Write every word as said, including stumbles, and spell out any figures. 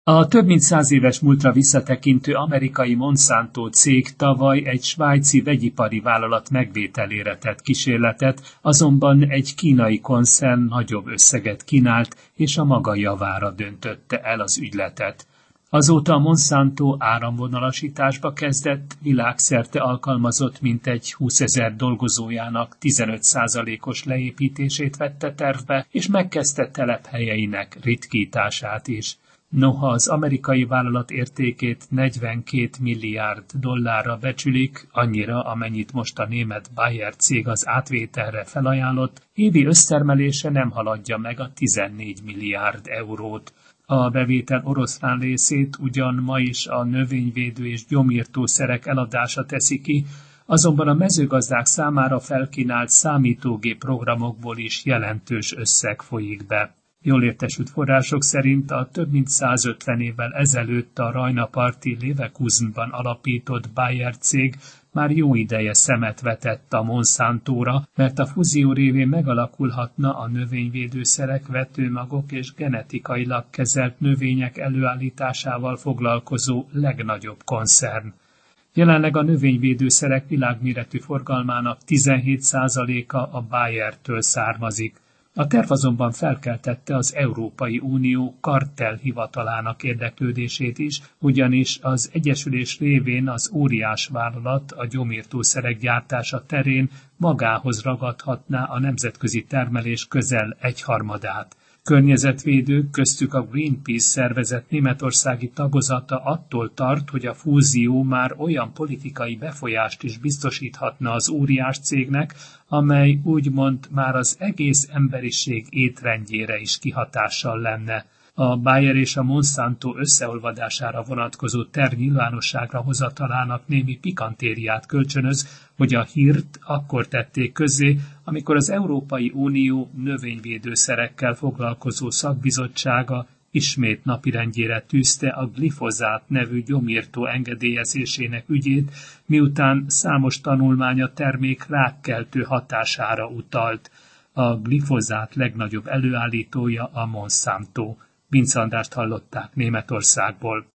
A több mint száz éves múltra visszatekintő amerikai Monsanto cég tavaly egy svájci vegyipari vállalat megvételére tett kísérletet, azonban egy kínai koncern nagyobb összeget kínált, és a maga javára döntötte el az ügyletet. Azóta a Monsanto áramvonalasításba kezdett, világszerte alkalmazott mintegy húszezer dolgozójának tizenöt százalékos leépítését vette tervbe, és megkezdte telephelyeinek ritkítását is. Noha az amerikai vállalat értékét negyvenkét milliárd dollárra becsülik, annyira, amennyit most a német Bayer cég az átvételre felajánlott, évi össztermelése nem haladja meg a tizennégy milliárd eurót. A bevétel oroszlán részét ugyan ma is a növényvédő és gyomírtószerek eladása teszi ki, azonban a mezőgazdák számára felkínált számítógép programokból is jelentős összeg folyik be. Jól értesült források szerint a több mint százötven évvel ezelőtt a Rajna-parti Leverkusenban alapított Bayer cég már jó ideje szemet vetett a Monsantóra, mert a fúzió révén megalakulhatna a növényvédőszerek, vetőmagok és genetikailag kezelt növények előállításával foglalkozó legnagyobb koncern. Jelenleg a növényvédőszerek világméretű forgalmának tizenhét százaléka a Bayertől származik. A terv azonban felkeltette az Európai Unió kartellhivatalának érdeklődését is, ugyanis az egyesülés révén az óriás vállalat a gyomírtószerek gyártása terén magához ragadhatná a nemzetközi termelés közel egyharmadát. Környezetvédők, köztük a Greenpeace szervezet németországi tagozata attól tart, hogy a fúzió már olyan politikai befolyást is biztosíthatna az óriás cégnek, amely úgymond már az egész emberiség étrendjére is kihatással lenne. A Bayer és a Monsanto összeolvadására vonatkozó terv nyilvánosságra hozatalának némi pikantériát kölcsönöz, hogy a hírt akkor tették közzé, amikor az Európai Unió növényvédőszerekkel foglalkozó szakbizottsága ismét napirendjére tűzte a glifozát nevű gyomírtó engedélyezésének ügyét, miután számos tanulmány a termék rákkeltő hatására utalt. A glifozát legnagyobb előállítója a Monsanto. Vince Andrást hallották Németországból.